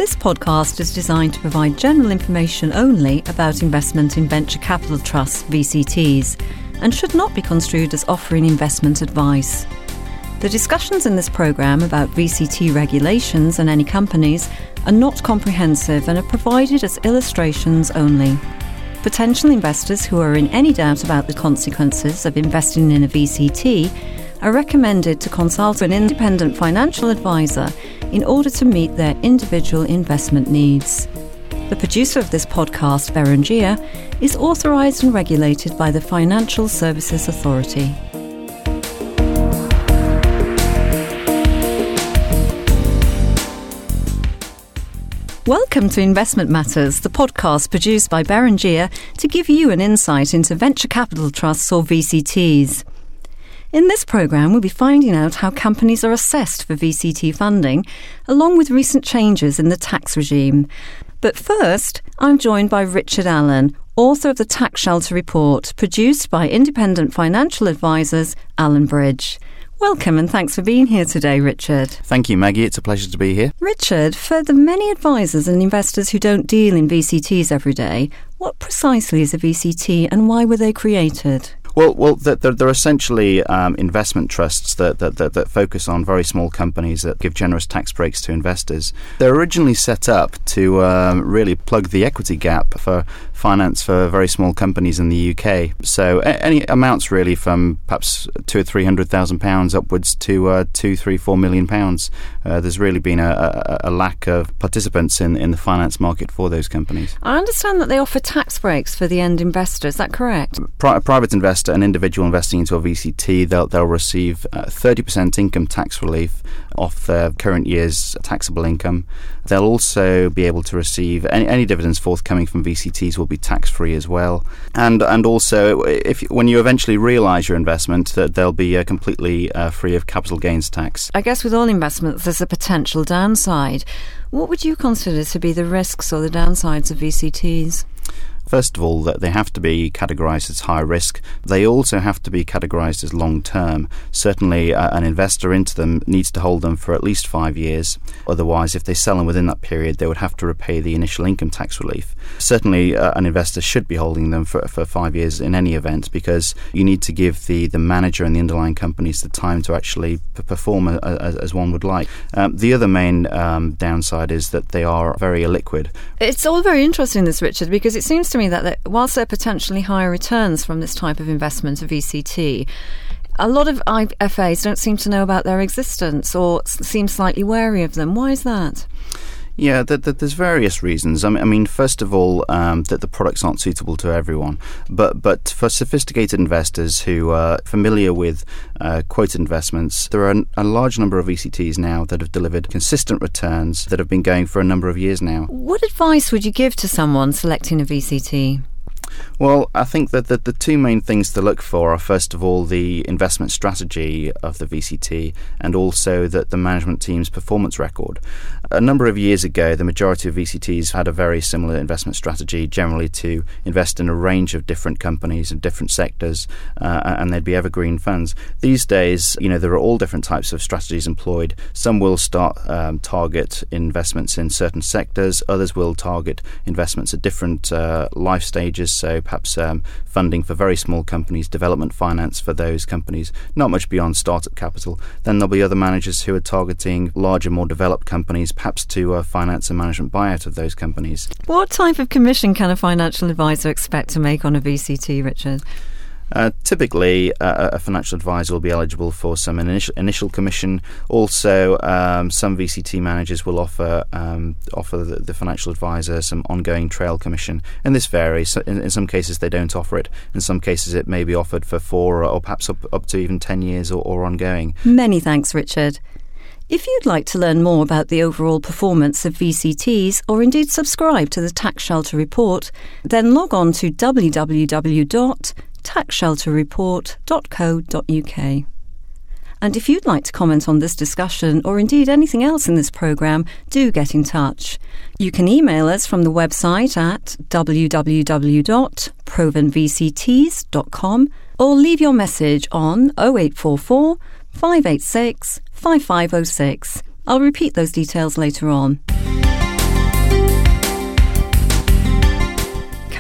This podcast is designed to provide general information only about investment in venture capital trusts, VCTs, and should not be construed as offering investment advice. The discussions in this programme about VCT regulations and any companies are not comprehensive and are provided as illustrations only. Potential investors who are in any doubt about the consequences of investing in a VCT are recommended to consult an independent financial advisor in order to meet their individual investment needs. The producer of this podcast, Berengia, is authorised and regulated by the Financial Services Authority. Welcome to Investment Matters, the podcast produced by Berengia to give you an insight into venture capital trusts or VCTs. In this programme, we'll be finding out how companies are assessed for VCT funding, along with recent changes in the tax regime. But first, I'm joined by Richard Allen, author of the Tax Shelter Report, produced by independent financial advisors Allen Bridge. Welcome and thanks for being here today, Richard. Thank you, Maggie. It's a pleasure to be here. Richard, for the many advisors and investors who don't deal in VCTs every day, what precisely is a VCT and why were they created? Well, they're essentially investment trusts that focus on very small companies that give generous tax breaks to investors. They're originally set up to really plug the equity gap for finance for very small companies in the UK. So any amounts really from perhaps £200,000 or £300,000 upwards to £2-4 million. There's really been a lack of participants in the finance market for those companies. I understand that they offer tax breaks for the end investor. Is that correct? Private investor, an individual investing into a VCT, they'll receive 30% income tax relief off their current year's taxable income. They'll also be able to receive any dividends forthcoming from VCTs will be tax-free as well. And also, when you eventually realise your investment, that they'll be completely free of capital gains tax. I guess with all investments, there's a potential downside. What would you consider to be the risks or the downsides of VCTs? First of all, that they have to be categorised as high risk. They also have to be categorised as long term. Certainly, an investor into them needs to hold them for at least 5 years. Otherwise, if they sell them within that period, they would have to repay the initial income tax relief. Certainly, an investor should be holding them for 5 years in any event, because you need to give the manager and the underlying companies the time to actually perform as one would like. The other main downside is that they are very illiquid. It's all very interesting, this, Richard, because it seems to me that whilst there are potentially higher returns from this type of investment, a VCT, a lot of IFAs don't seem to know about their existence or seem slightly wary of them. Why is that? Yeah, there's various reasons. I mean, first of all, that the products aren't suitable to everyone. But for sophisticated investors who are familiar with quoted investments, there are a large number of VCTs now that have delivered consistent returns that have been going for a number of years now. What advice would you give to someone selecting a VCT? Well, I think that the two main things to look for are, first of all, the investment strategy of the VCT and also the management team's performance record. A number of years ago, the majority of VCTs had a very similar investment strategy, generally to invest in a range of different companies and different sectors, and they'd be evergreen funds. These days, there are all different types of strategies employed. Some will target investments in certain sectors, others will target investments at different life stages, so perhaps funding for very small companies, development finance for those companies, not much beyond startup capital. Then there'll be other managers who are targeting larger, more developed companies, perhaps to finance a management buyout of those companies. What type of commission can a financial advisor expect to make on a VCT, Richard? Typically, a financial advisor will be eligible for some initial commission. Also, some VCT managers will offer the financial advisor some ongoing trail commission, and this varies. In some cases, they don't offer it. In some cases, it may be offered for 4 or perhaps up to even 10 years or ongoing. Many thanks, Richard. If you'd like to learn more about the overall performance of VCTs or indeed subscribe to the Tax Shelter Report, then log on to www.taxshelterreport.co.uk. And if you'd like to comment on this discussion or indeed anything else in this programme, do get in touch. You can email us from the website at www.provenvcts.com or leave your message on 0844 586 5506. I'll repeat those details later on.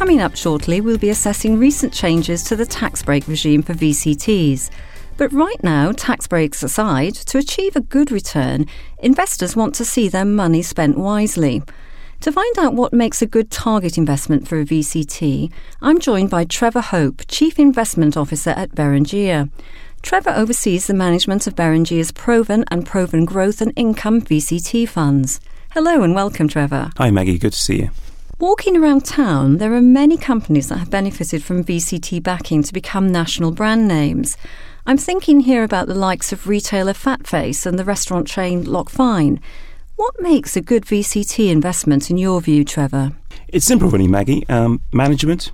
Coming up shortly, we'll be assessing recent changes to the tax break regime for VCTs. But right now, tax breaks aside, to achieve a good return, investors want to see their money spent wisely. To find out what makes a good target investment for a VCT, I'm joined by Trevor Hope, Chief Investment Officer at Beringia. Trevor oversees the management of Beringia's Proven and Proven Growth and Income VCT funds. Hello and welcome, Trevor. Hi Maggie, good to see you. Walking around town, there are many companies that have benefited from VCT backing to become national brand names. I'm thinking here about the likes of retailer Fatface and the restaurant chain Loch Fyne. What makes a good VCT investment in your view, Trevor? It's simple really, Maggie. Management.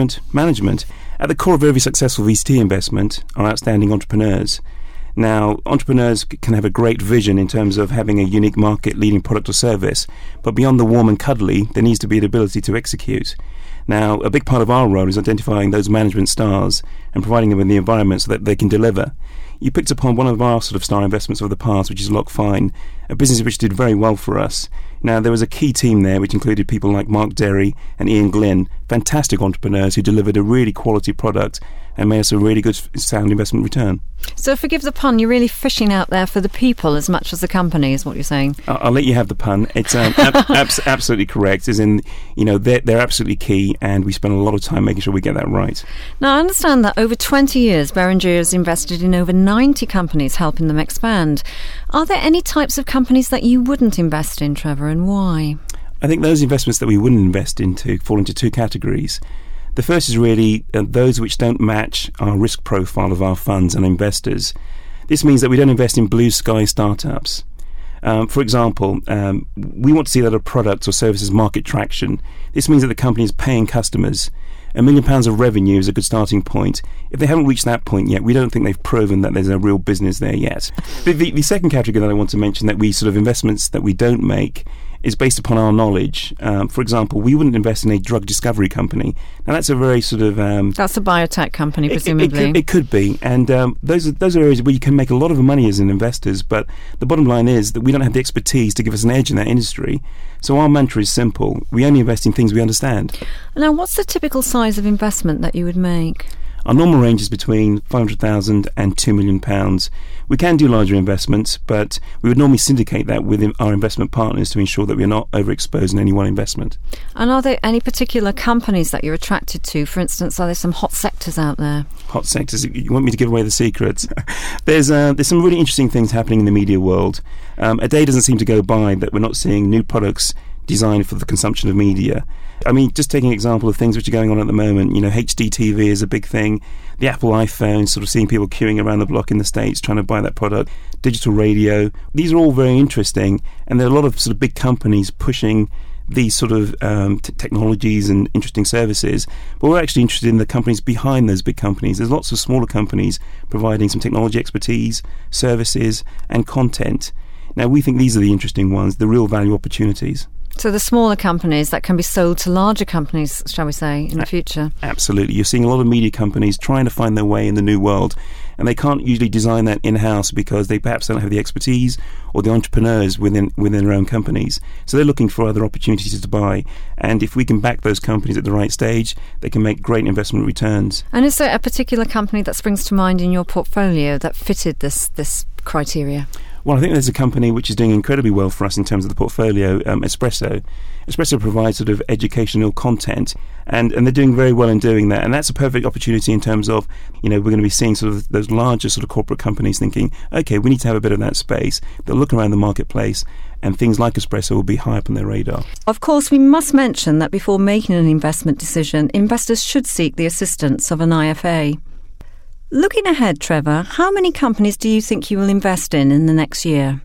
At the core of every successful VCT investment are outstanding entrepreneurs. Now, entrepreneurs can have a great vision in terms of having a unique market-leading product or service, but beyond the warm and cuddly, there needs to be the ability to execute. Now, a big part of our role is identifying those management stars and providing them with the environment so that they can deliver. You picked upon one of our sort of star investments of the past, which is Loch Fyne, a business which did very well for us. Now, there was a key team there which included people like Mark Derry and Ian Glynn, fantastic entrepreneurs who delivered a really quality product and made us a really good sound investment return. So forgive the pun, you're really fishing out there for the people as much as the company, is what you're saying. I'll let you have the pun. It's absolutely correct, as in, they're absolutely key, and we spend a lot of time making sure we get that right. Now, I understand that over 20 years, Beringia has invested in over 90 companies, helping them expand. Are there any types of companies that you wouldn't invest in, Trevor, and why? I think those investments that we wouldn't invest into fall into two categories. The first is really those which don't match our risk profile of our funds and investors. This means that we don't invest in blue sky startups. For example, we want to see that a product or service has market traction. This means that the company is paying customers. £1 million of revenue is a good starting point. If they haven't reached that point yet, we don't think they've proven that there's a real business there yet. The second category that I want to mention, that we sort of investments that we don't make, is based upon our knowledge. For example, we wouldn't invest in a drug discovery company. Now, that's a very sort of... that's a biotech company, presumably. It could be. And those are areas where you can make a lot of money as an investors, but the bottom line is that we don't have the expertise to give us an edge in that industry. So our mantra is simple. We only invest in things we understand. Now, what's the typical size of investment that you would make? Our normal range is between £500,000 and £2 million. We can do larger investments, but we would normally syndicate that with our investment partners to ensure that we are not overexposed in any one investment. And are there any particular companies that you're attracted to? For instance, are there some hot sectors out there? Hot sectors? You want me to give away the secrets? There's some really interesting things happening in the media world. A day doesn't seem to go by that we're not seeing new products designed for the consumption of media. I mean, just taking an example of things which are going on at the moment, HD TV is a big thing. The Apple iPhone, sort of seeing people queuing around the block in the States trying to buy that product. Digital radio. These are all very interesting, and there are a lot of sort of big companies pushing these sort of technologies and interesting services. But we're actually interested in the companies behind those big companies. There's lots of smaller companies providing some technology expertise, services, and content. Now, we think these are the interesting ones, the real value opportunities. So the smaller companies that can be sold to larger companies, shall we say, in the future? Absolutely. You're seeing a lot of media companies trying to find their way in the new world, and they can't usually design that in-house because they perhaps don't have the expertise or the entrepreneurs within their own companies. So they're looking for other opportunities to buy, and if we can back those companies at the right stage, they can make great investment returns. And is there a particular company that springs to mind in your portfolio that fitted this criteria? Well, I think there's a company which is doing incredibly well for us in terms of the portfolio, Espresso. Espresso provides sort of educational content, and they're doing very well in doing that. And that's a perfect opportunity in terms of, we're going to be seeing sort of those larger sort of corporate companies thinking, okay, we need to have a bit of that space. They'll look around the marketplace, and things like Espresso will be high up on their radar. Of course, we must mention that before making an investment decision, investors should seek the assistance of an IFA. Looking ahead, Trevor, how many companies do you think you will invest in the next year?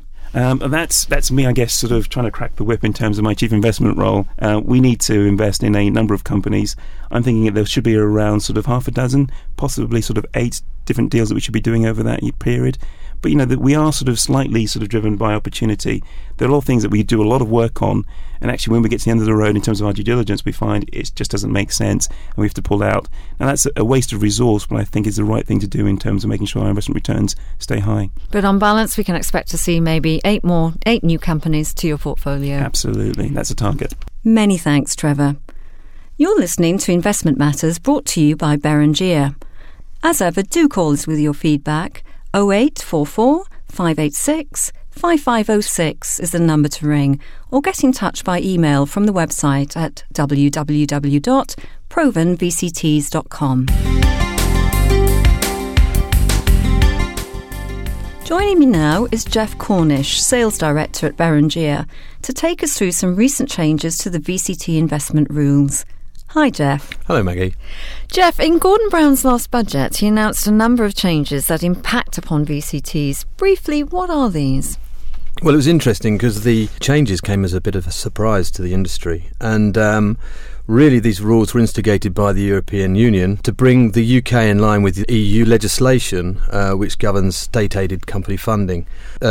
That's me, I guess, sort of trying to crack the whip in terms of my chief investment role. We need to invest in a number of companies. I'm thinking that there should be around sort of half a dozen, possibly sort of 8 different deals that we should be doing over that period. But, that we are sort of slightly sort of driven by opportunity. There are a lot of things that we do a lot of work on, and actually when we get to the end of the road in terms of our due diligence, we find it just doesn't make sense and we have to pull out. Now, that's a waste of resource, but I think is the right thing to do in terms of making sure our investment returns stay high. But on balance, we can expect to see maybe 8 new companies to your portfolio. Absolutely. That's a target. Many thanks, Trevor. You're listening to Investment Matters, brought to you by Beringia. As ever, do call us with your feedback. 0844 586 5506 is the number to ring, or get in touch by email from the website at www.provenvcts.com. Joining me now is Jeff Cornish, Sales Director at Beringia, to take us through some recent changes to the VCT investment rules. Hi, Jeff. Hello, Maggie. Jeff, in Gordon Brown's last budget, he announced a number of changes that impact upon VCTs. Briefly, what are these? Well, it was interesting because the changes came as a bit of a surprise to the industry. And really, these rules were instigated by the European Union to bring the UK in line with the EU legislation, which governs state-aided company funding.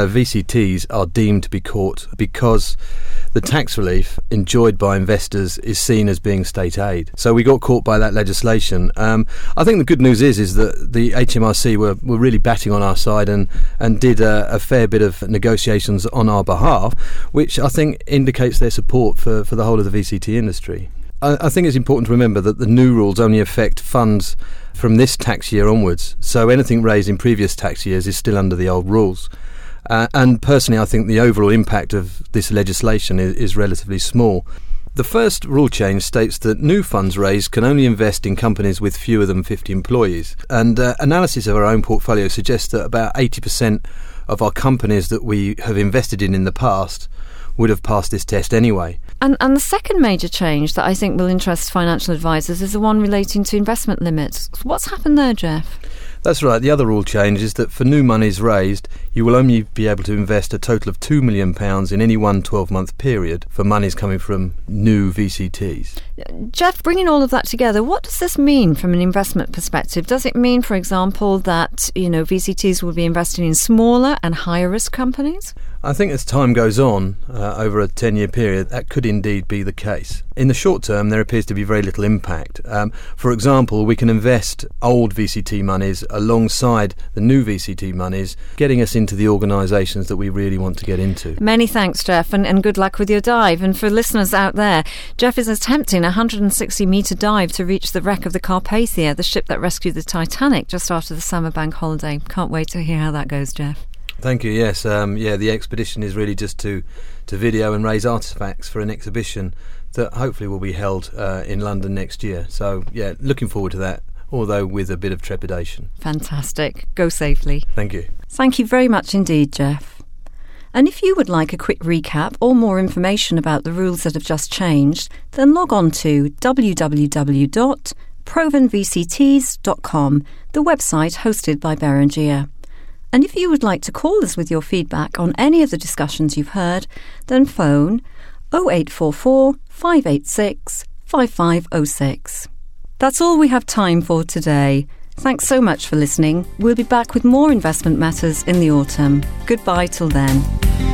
VCTs are deemed to be caught because the tax relief enjoyed by investors is seen as being state aid. So we got caught by that legislation. I think the good news is that the HMRC were really batting on our side and did a fair bit of negotiations on our behalf, which I think indicates their support for the whole of the VCT industry. I think it's important to remember that the new rules only affect funds from this tax year onwards, so anything raised in previous tax years is still under the old rules. And personally, I think the overall impact of this legislation is relatively small. The first rule change states that new funds raised can only invest in companies with fewer than 50 employees. And analysis of our own portfolio suggests that about 80% of our companies that we have invested in the past would have passed this test anyway. And the second major change that I think will interest financial advisors is the one relating to investment limits. What's happened there, Jeff? That's right. The other rule change is that for new monies raised, you will only be able to invest a total of £2 million in any one 12-month period for monies coming from new VCTs. Jeff, bringing all of that together, what does this mean from an investment perspective? Does it mean, for example, that VCTs will be investing in smaller and higher risk companies? I think as time goes on, over a 10-year period, that could indeed be the case. In the short term, there appears to be very little impact. For example, we can invest old VCT monies alongside the new VCT monies, getting us into the organisations that we really want to get into. Many thanks, Jeff, and good luck with your dive. And for listeners out there, Jeff is attempting a 160-metre dive to reach the wreck of the Carpathia, the ship that rescued the Titanic just after the summer bank holiday. Can't wait to hear how that goes, Jeff. Thank you, yes. The expedition is really just to video and raise artefacts for an exhibition that hopefully will be held in London next year. So, looking forward to that, although with a bit of trepidation. Fantastic. Go safely. Thank you. Thank you very much indeed, Jeff. And if you would like a quick recap or more information about the rules that have just changed, then log on to www.provenvcts.com, the website hosted by Beringia. And if you would like to call us with your feedback on any of the discussions you've heard, then phone 0844 586 5506. That's all we have time for today. Thanks so much for listening. We'll be back with more investment matters in the autumn. Goodbye till then.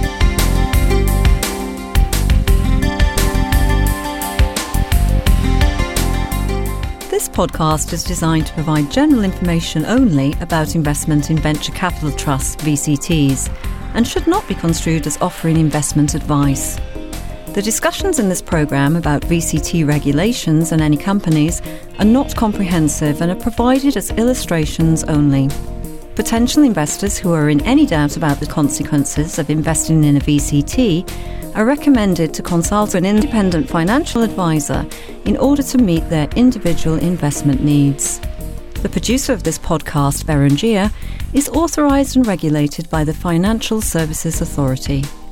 This podcast is designed to provide general information only about investment in venture capital trusts, VCTs, and should not be construed as offering investment advice. The discussions in this programme about VCT regulations and any companies are not comprehensive and are provided as illustrations only. Potential investors who are in any doubt about the consequences of investing in a VCT are recommended to consult an independent financial advisor in order to meet their individual investment needs. The producer of this podcast, Beringia, is authorised and regulated by the Financial Services Authority.